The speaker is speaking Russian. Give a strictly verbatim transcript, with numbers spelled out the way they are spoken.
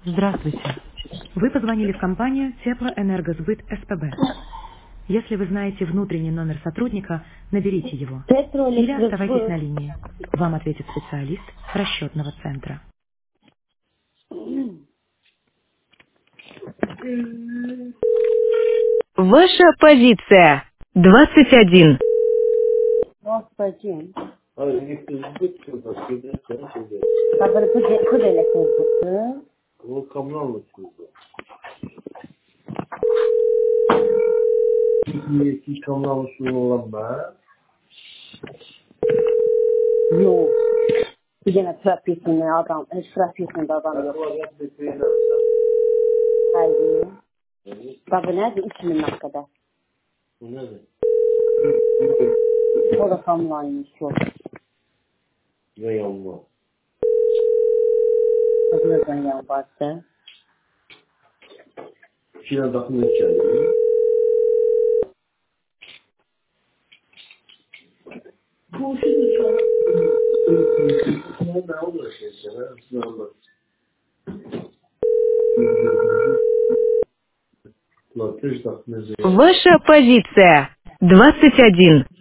Здравствуйте. Вы позвонили в компанию Теплоэнергосбыт СПБ. Если вы знаете внутренний номер сотрудника, наберите его. Или оставайтесь на Петроэлектросбыт. линии. Вам ответит специалист расчетного центра. Ваша позиция. двадцать один. двадцать один. А электросбыт служба, служба. Который куда электросбыт? Ну, коммунальная служба. Если коммунальная служба, Yok. Bir dənə professional adam, heç professional adam yox. Akvaryat veterinersa. Hayır. Tabii nədir? üç min haqqında. Bu nedir? O da famlaymış çok. Ne yanma? Kızlardan yan varsa. İçine bakım edeceğim. Bu şimdi sana ne olur şey sana? Ne olur? Платеж так не Ваша позиция. двадцать один.